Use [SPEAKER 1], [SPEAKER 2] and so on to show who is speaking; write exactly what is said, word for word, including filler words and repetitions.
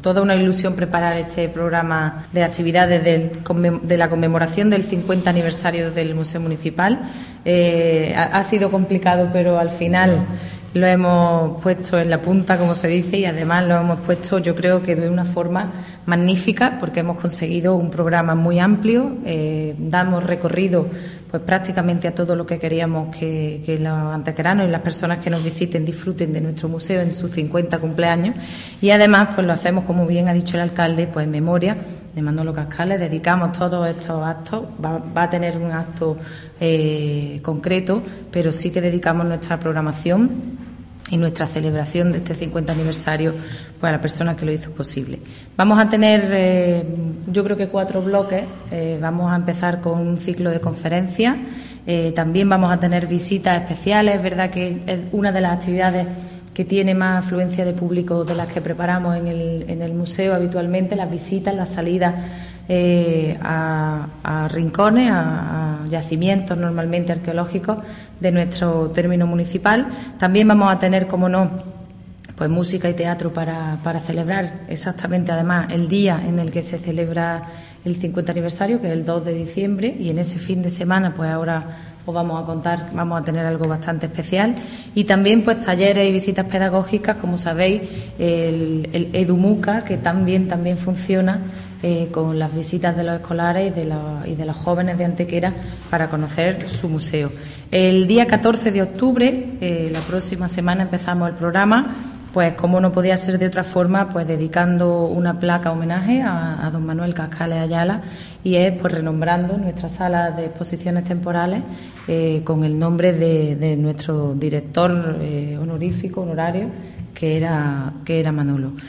[SPEAKER 1] toda una ilusión preparar este programa de actividades del, de la conmemoración del cincuenta aniversario del Museo Municipal. Eh, ha, ha sido complicado, pero al final lo hemos puesto en la punta, como se dice, y además lo hemos puesto, yo creo que de una forma magnífica, porque hemos conseguido un programa muy amplio. Eh, damos recorrido pues prácticamente a todo lo que queríamos que, que los antequeranos y las personas que nos visiten disfruten de nuestro museo en sus cincuenta cumpleaños, y además pues lo hacemos, como bien ha dicho el alcalde, pues en memoria de Manolo Cascales. Dedicamos todos estos actos, va, va a tener un acto eh, concreto, pero sí que dedicamos nuestra programación y nuestra celebración de este cincuenta aniversario pues a la persona que lo hizo posible. Vamos a tener, eh, yo creo que cuatro bloques. Eh, vamos a empezar con un ciclo de conferencias. Eh, también vamos a tener visitas especiales. Es verdad que es una de las actividades que tiene más afluencia de público de las que preparamos en el, en el museo habitualmente, las visitas, las salidas eh, a, a rincones, a, a yacimientos normalmente arqueológicos de nuestro término municipal. También vamos a tener, como no, pues música y teatro para, para celebrar exactamente, además, el día en el que se celebra el cincuenta aniversario, que es el dos de diciembre, y en ese fin de semana, pues ahora os vamos a contar, vamos a tener algo bastante especial. Y también pues talleres y visitas pedagógicas, como sabéis, el, el EduMuca, que también, también funciona eh, con las visitas de los escolares y de los, y de los jóvenes de Antequera para conocer su museo. El día catorce de octubre, eh, la próxima semana, empezamos el programa, pues como no podía ser de otra forma, pues dedicando una placa homenaje a, a don Manuel Cascales Ayala, y es pues renombrando nuestra sala de exposiciones temporales eh, con el nombre de, de nuestro director eh, honorífico, honorario, que era, que era Manolo.